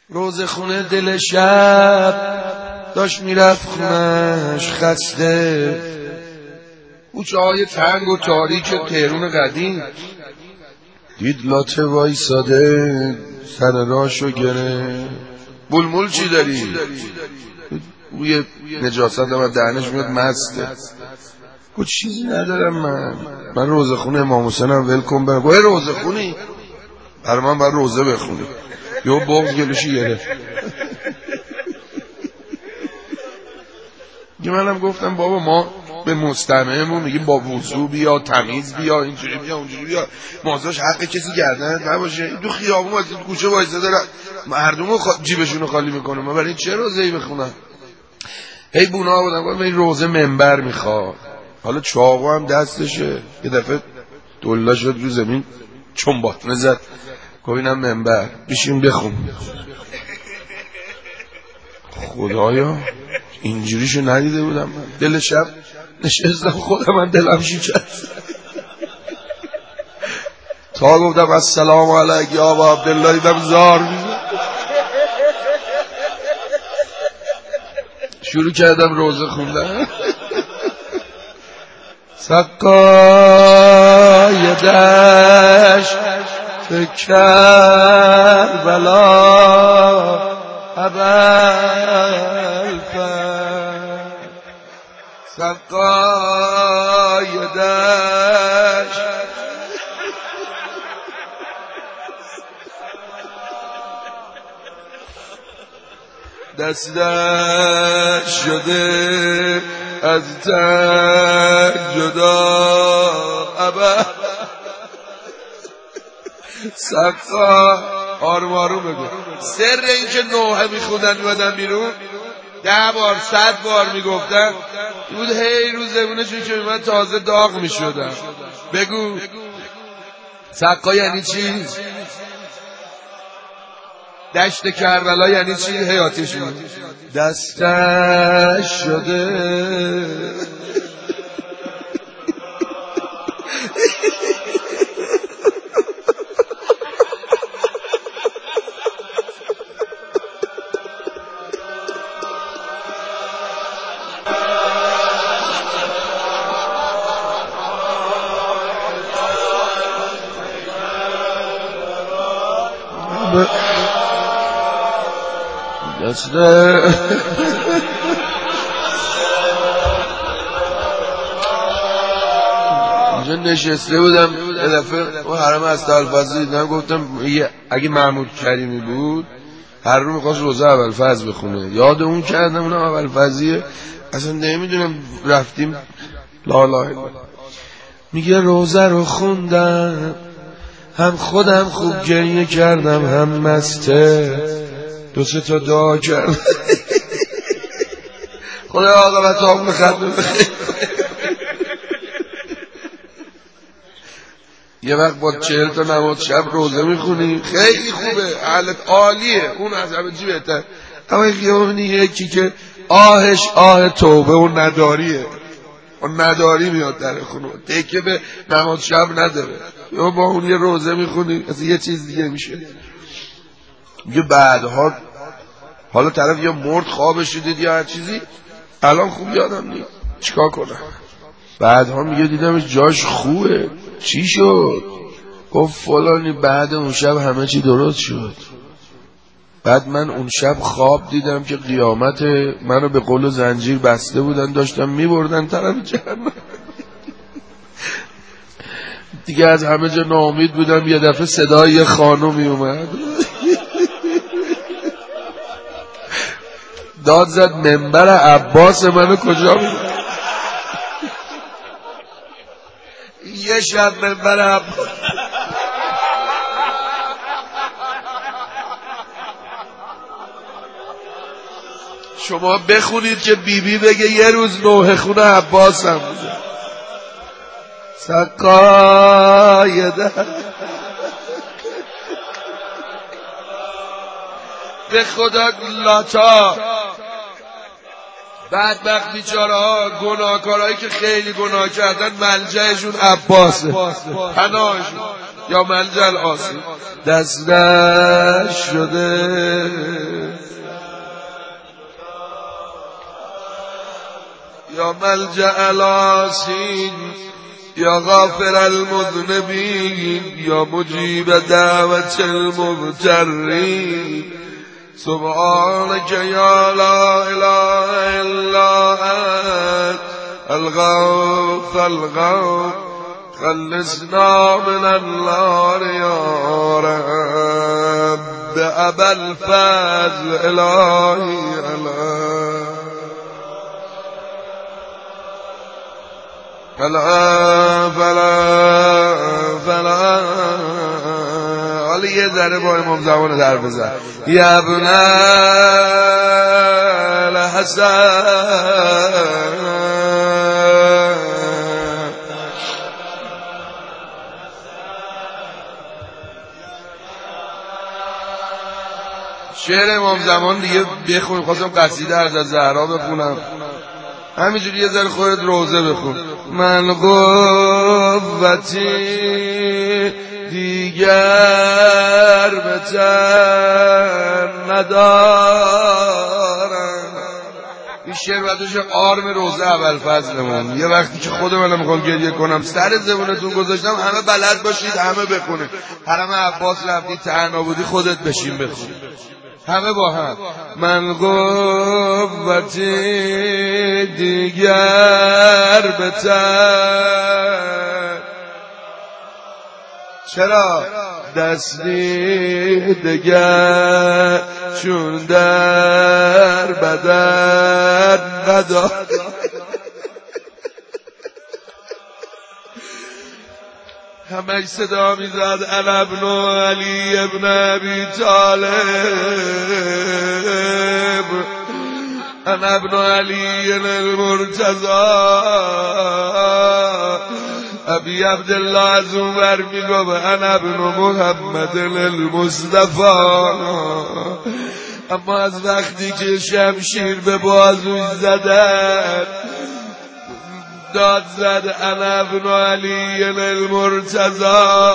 روزه خونه دل شب داشت میرفت خونش خسته، کوچه های تنگ و تاریک تهرون قدیم. دید لاته وایساده سر راشو گره. بلمل چی داری؟ بوی نجاست هم از دهنش میاد مسته. گفت چیزی ندارم من روزه خونه امام حسین هم ول کن برم. گفت روزه خونی؟ برای من باید روزه بخونی. یه بغض گلوشی گرفت. منم گفتم بابا ما به مستمعمون میگیم با وضو بیا، تمیز بیا، اینجوری بیا، اونجوری بیا، مازاش حق کسی گردن نباشه. این تو خیابون از این کوچه وایساده مردمو جیبشونو خالی میکنه. ما برای چه روزه‌ای بخونم؟ هی بونا بودم گفتم این روزه منبر میخواد. حالا چاقو هم دستشه. یه دفعه دلا شد رو زمین چنباتمه زد. گفت اینم منبر، بشین بخون. خدایا اینجوریشو ندیده بودم من. دل شب نشستم خودم من دلم شکست. تا گفتم السلام علیک یا ابا عبدالله دیدم زار میزن. شروع کردم روزه خوندن. سقای دشت کربلا ابوالفضل، سقای دشت دستش شده از تن جدا ابا سقا. آروم بگو. سر این که نوحه میخوندن میمدن بیرون 10 بار 100 بار میگفتن بود. هی رو زبونشون که من تازه داغ میشدم. بگو سقا یعنی چی؟ دشت کربلا یعنی چی؟ حیاتش بود دستش شده. اینجا نشسته بودم یه دفعه و حرم از الفضل دیدم. گفتم اگه محمود کریمی بود هر رو میخواست روزه ابوالفضل بخونه. یاد اون کردم اونم ابوالفضلیه. اصلا نمیدونم رفتیم لا لا میگه روزه رو خوندم هم خودم خوب گریه کردم هم مسته 2-3 تا دعا کردم. خدا عاقبت هم بخدم بخیر. یه وقت با 40 تا نماز شب روزه میخونی خیلی خوبه، حالت عالیه، اون از همه چی بهتر. اما خیابونی یکی که آهش آه توبه و نداریه، اون نداری میاد در خونه تکه به نماز شب نداره. یا با اون یه روزه میخونی از یه چیز دیگه میشه. میگه بعدها حالا طرف یا مرد خوابش دید یا هر چیزی، الان خوب یادم نیست چیکار کنم. بعدها میگه دیدمش جاش خوبه. چی شد؟ گفت فلانی بعد اون شب همه چی درست شد. بعد من اون شب خواب دیدم که قیامت منو به قل و زنجیر بسته بودن داشتم میبردن طرف جهنم. دیگه از همه جا ناامید بودم. یه دفعه صدای یه خانومی اومد داد زد منبر عباس منو کجا بود؟ یه شب منبر عباس. شما بخونید که بیبی بگه یه روز نوحه خونه عباس هم بوده. سقای به خدا لاتا بدبخت بیچاره ها گناهکارهایی که خیلی گناه کردن ملجأشون عباسه، پناهشون. یا ملجأ الآسین دستش شده، یا ملجأ الآسین یا غافر المذنبین یا مجیب دعوت المضطرین سبحانك یا لا اله الا انت الغوث الغوث خلصنا من النار یا رب ابا الفضل الهی فلا حالا یه ذره با امام زمان در بزن یا ابن الحسن شعر امام زمان دیگه بخونیم. خواستم قصیده از زهرا بخونم، همینجوری یه ذره خودت روزه بخون. من قوتی دیگر به تن ندارم. این شعر بعدش آرم روزه ابوالفضلمون. یه وقتی که خودم میخوام گریه کنم سر زبونتون گذاشتم، همه بلد باشید همه بخونید. حرم عباس رفتی تنها بودی خودت بشین بخون، همه با هم. من قوتی دیگر به تن، چرا دستی دیگر چون در بدن ندارم. همش صدا میزد انا ابن علی ابن ابی طالب، انا ابن علی المرتضی. ابی عبدالله از اون ور میگو انا ابن محمد المصطفی. اما از وقتی که شمشیر به بازوی زدن داد زد انا ابن علی المرتضی.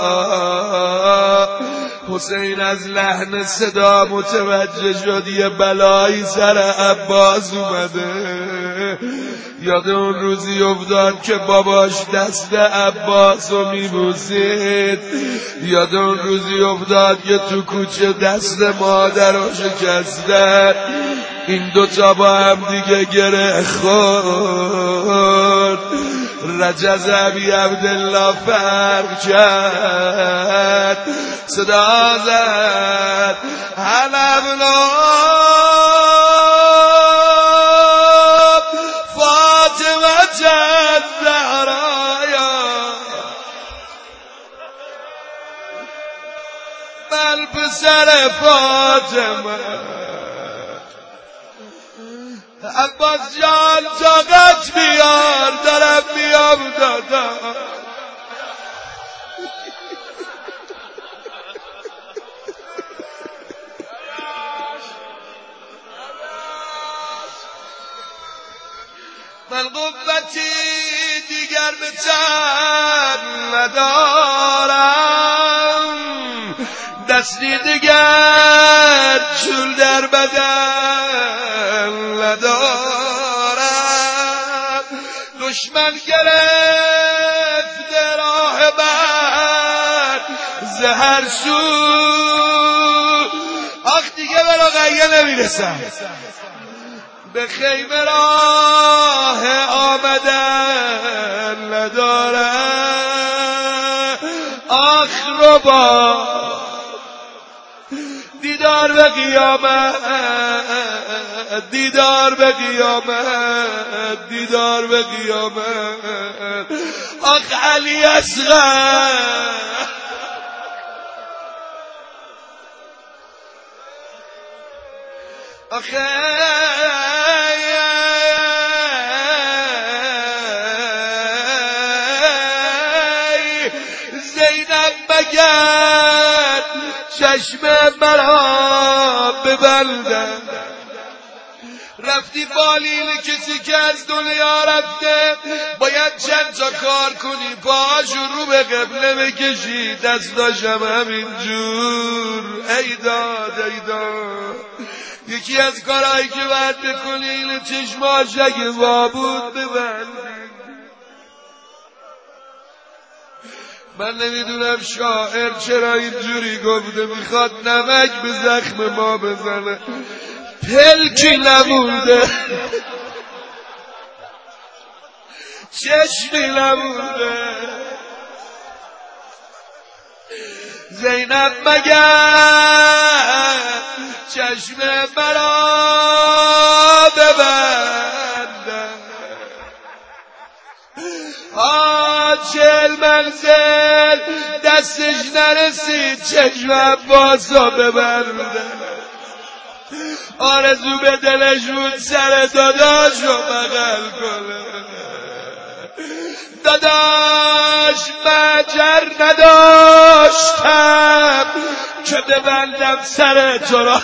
حسین از لحن صدا متوجه شد یه بلایی سر عباس اومده. یاد اون روزی افتاد که باباش دست عباس رو میبوسید، یاد اون روزی افتاد که تو کوچه دست مادر رو شکستن. این دوتا با هم دیگه گره خورد. رجز ابی عبدالله فرق کرد، صدا زد حلبنا فاطمه الزهرایا من پسر فاطمه. عباس جان طاقت بیار دارم بیام دادا. من قوتی دیگر به تن ندارم، دستی دیگر چول در بدن ندارم. دشمن گرفت راه من زهر سو، آخ دیگه به رقیه نمیرسم، به خیمه راه آمدن ندارم. آخ ربا دیدار به قیامت، دیدار به قیامت، دیدار به قیامت. آخ علی اصغر آخه زینب مگر چشم مرا ببندن، رفتی بالین کسی که از دنیا رفته، باید چند تا کار کنی، پاشو رو به قبله بکشی، دستاشم همینجور. ای داد ای داد. یکی از کارهایی که باید بکنی اینه چشماش اگه وا بود ببندی. من نمیدونم شاعر چرا اینجوری گفته، میخواد نمک به زخم ما بزنه، پلکی نمونده، چشمی نمونده. زینب مگر چشم مرا ببنده، 40 منزل دستش نرسید چشم عباسو ببنده. آرزو به دلش بود سر داداشو بغل کنه. داداش مجر نداشتم که ببندم سر تو را.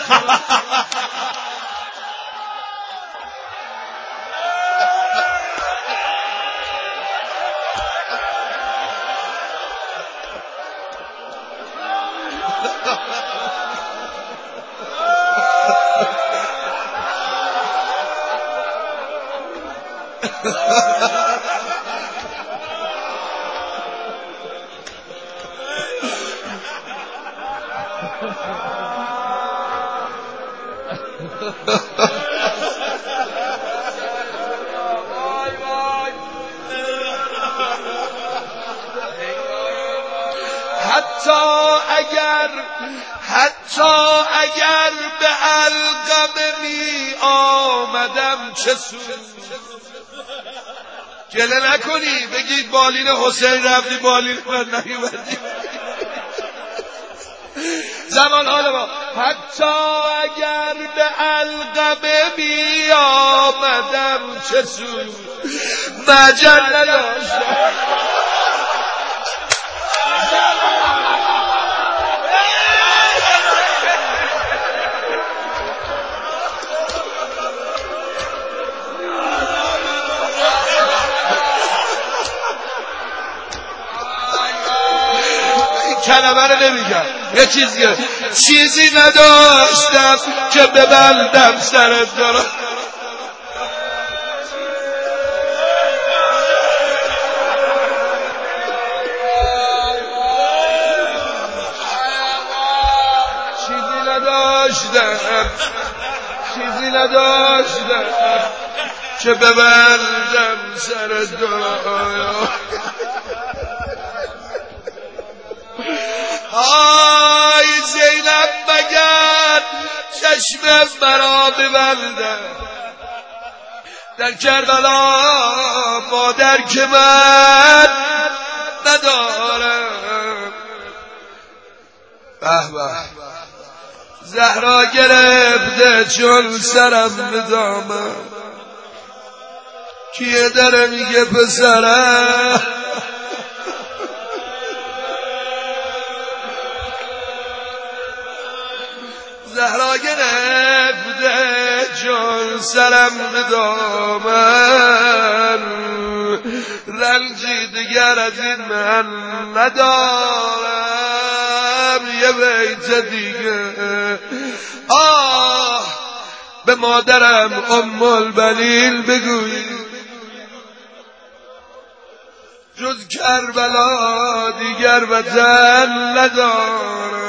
حتی اگر به علقمه می آمدم چه سود. گله نکنی بگید بالین حسین رفتی بالین من نیومدی. زمان حال ما حتی اگر به علقمه می آمدم چه سود، مجل نداشتم. کلمه رو نمیگم، یه چیزی نداشتم که ببندم سر تو. چیزی نداشتم که ببندم سر تو. آی زینب مگر چشم مرا ببندم، در کربلا مادر که من ندارم. به به زهرا گرفته چون سرم به دامن، کیه داره میگه پسرم. زهرا گرفته چون سرم به دامن، رنجی دیگر از این من ندارم. یه بیت دیگه آه به مادرم ام البنین بگوی، جز کربلا دیگر وطن ندارم.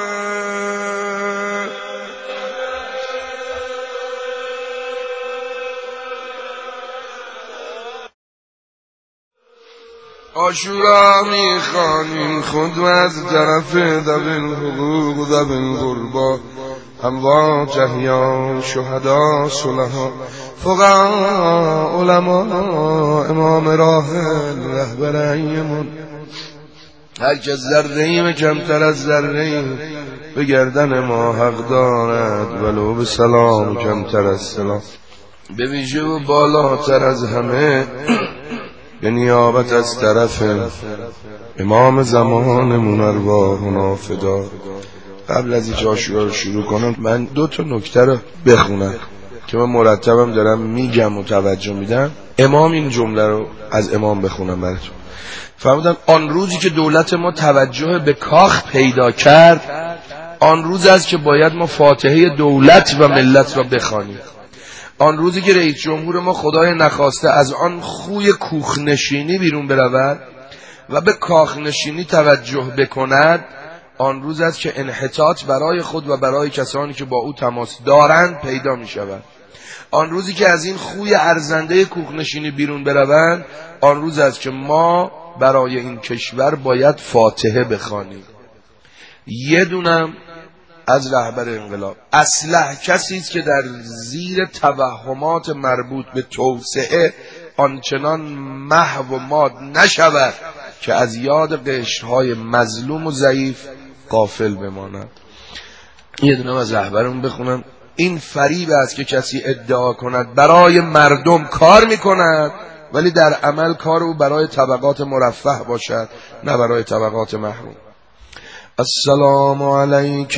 عاشورا میخوانیم خود و از طرف ذوی الحقوق و ذوی القربا، اموات احیا شهدا صلحا فقها علما امام راحل رهبر ایمون. هر کس ذره‌ای کمتر از ذره‌ای به گردن ما حق دارد، ولو به سلام کمتر از سلام. به ویژه و بالاتر از همه به نیابت از طرف امام زمانمون ارواحنا فدا. قبل از اینکه عاشورا رو شروع کنم من 2 تا نکته رو بخونم. که من مرتبم دارم میگم و توجه میدم. امام این جمله رو از امام بخونم براتون. فرمودن آن روزی که دولت ما توجه به کاخ پیدا کرد، آن روز است که باید ما فاتحه دولت و ملت را بخوانیم. آن روزی که رئیس جمهور ما خدای نخواسته از آن خوی کوخنشینی بیرون برود و به کاخنشینی توجه بکند، آن روز است که انحطاط برای خود و برای کسانی که با او تماس دارند پیدا می شود. آن روزی که از این خوی ارزنده کوخنشینی بیرون بروند، آن روز است که ما برای این کشور باید فاتحه بخوانیم. یه دونم از رهبر انقلاب اصلح کسی است که در زیر توهمات مربوط به توسعه آنچنان محو و ماد نشود که از یاد قشرهای مظلوم و ضعیف غافل بماند. یه دونم از رهبرمون بخونم. این فریب است که کسی ادعا کند برای مردم کار میکند ولی در عمل کار او برای طبقات مرفه باشد، نه برای طبقات محروم. السلام علیک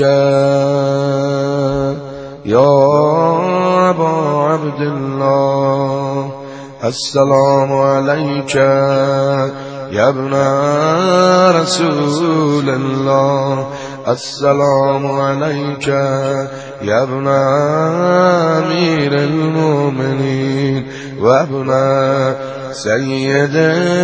یا ابا عبدالله، السلام علیک یا ابن رسول الله، السلام علیک یا ابن امیر المؤمنین و ابن سید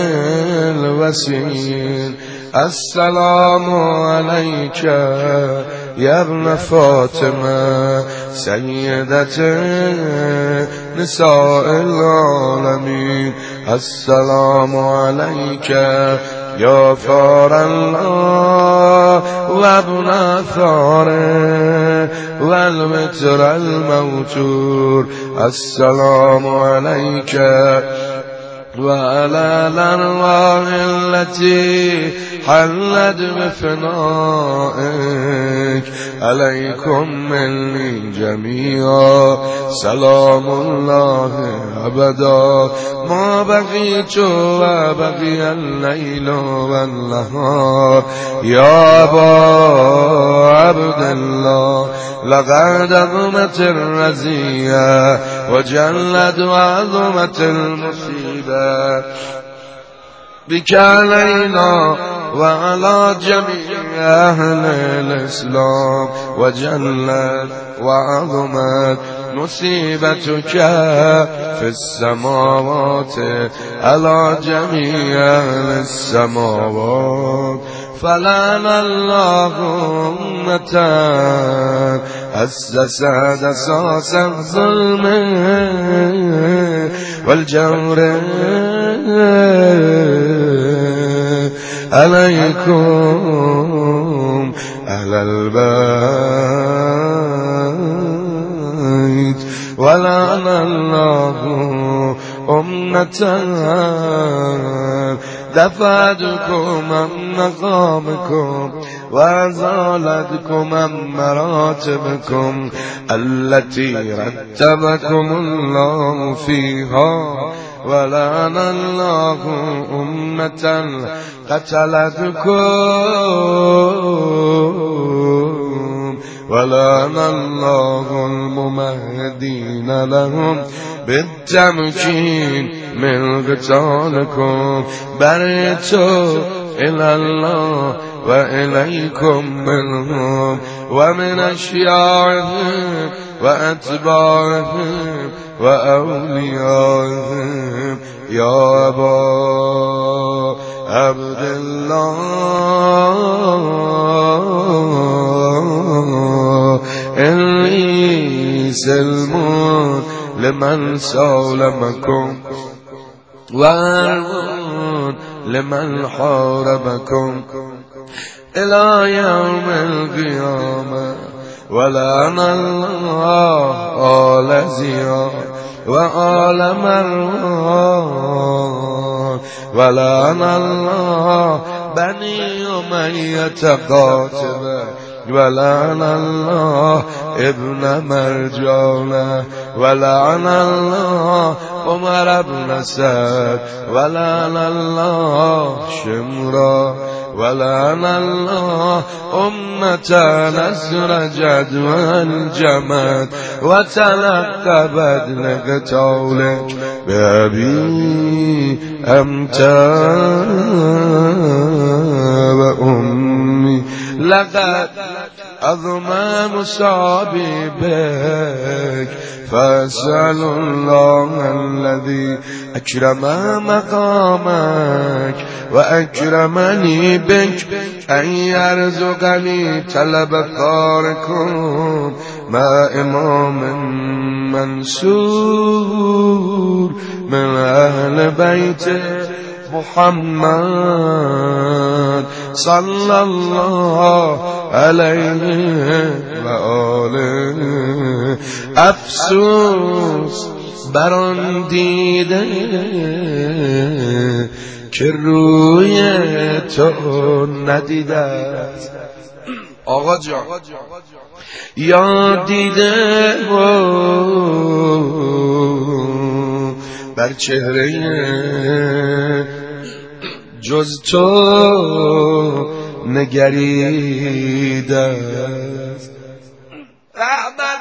الوسیل، السلام علیک یا ابن فاطمه سیدت نساء العالمین، السلام علیک یا ثار الله و ابن ثاره و المتر الموتور، السلام علیک وعلى الأرواح التي حلت بفنائك، عليكم مني جميعا سلام الله أبدا ما بقيت وبقي الليل والنهار. يا أبا عبد الله لقد عظمت الرزية وجلت وعظمت المصيبة بك علينا وعلى جميع أهل الإسلام، وجلت وعظمت مصيبتك في السماوات على جميع أهل السماوات. فلعن الله أمة أسست أساس الظلم والجور عليكم أهل البيت، ولعن الله أمة دفعتكم عن مقامكم وأزالتكم عن مراتبكم التي رتبكم الله فيها، ولعن الله أمة قتلتكم، ولعن الله الممهدين لهم بالتمكين من قتالكم. برئت إلى الله وإليكم منهم ومن أشياعهم وأتباعهم وأوليائهم. يا أبا عبد الله إني سلم لمن سالمكم وأرض لمن حاربكم إلى يوم القيامة. ولعن الله آل زياد وآل مروان، ولعن الله بني أمية قاتبة، ولعن الله ابن مرجانة، ولعن الله عمر بن سعد، ولعن الله شمرا، ولعن الله أمة أسرجت وانجمت وتلقبت لقتالك بأبي أنت وأمي لقد عظم مصابي بك فأسأل الله الذي أكرم مقامك وأكرمني بك أن يرزقني طلب ثاركم مع إمام منصور من أهل بيت محمد صلى الله عليه وآله. افسوس بر آن دیده که روی تو ندیده است. آقا جان یا دیده بر چهره جز تو نگریده است. رحمت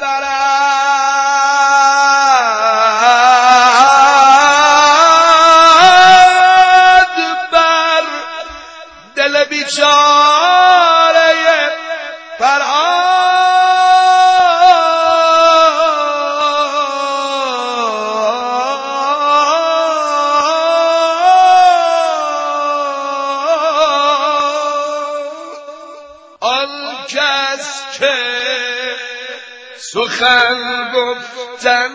نبرد بر دل بیچاره فرهاد آن کس که سخن گفتن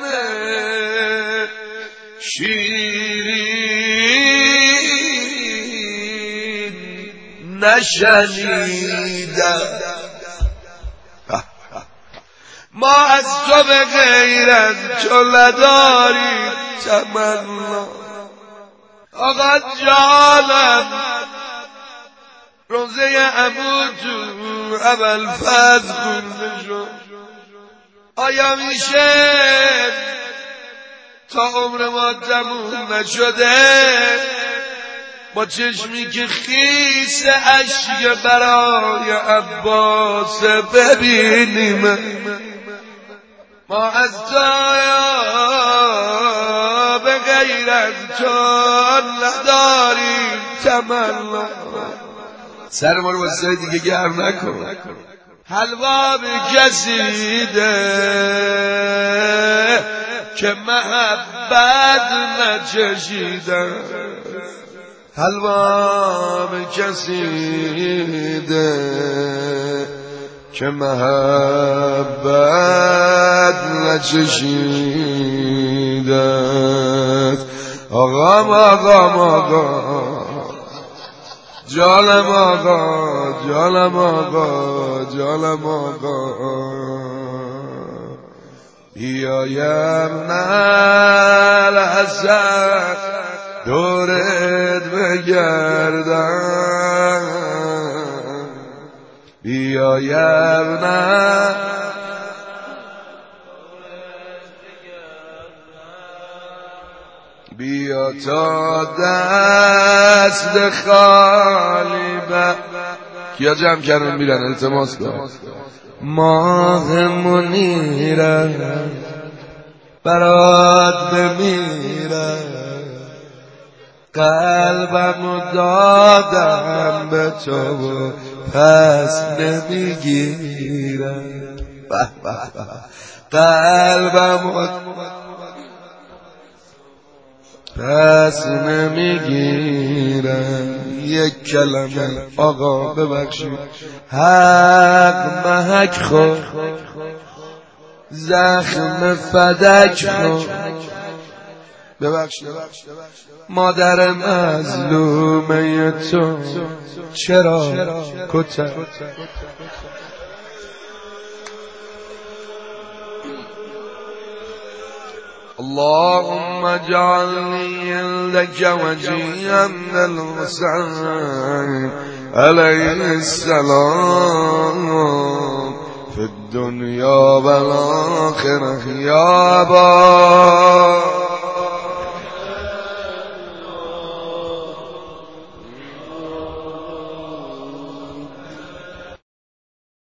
شیرین نشنیدم. ما از تو به غیر از تو نداریم تمنا. آقا جانم روزه عمو تو ابوالفضل خونده شد. آیا میشه تا عمر ما تموم نشده با چشمی که خیس اشک برای عباس ببینیم؟ ما از تو به غیر از تو نداریم تمنا. سر ما رو واسه دیگه گرم نکن. حلوا بکشیده که محبت نچشیده. حلوا بکشیده که محبت نچشیده. آقام جانم آقا بیایم نل حسن دورت بگردم. بیایم نل بیا تا دست خالی کیا جمع کردن میرن التماس کن. ماه منیرم برات بمیرم قلبم دادم به تو پس نمیگیرم. قلبم پس نمیگیرم. یک کلمه آقا ببخشید حق محک خود زخم فدک خود ببخشید مادر مظلومه تو چرا کتک اللهم اجعلني عندك وجيها من الحسين عليه السلام في الدنيا والآخرة يا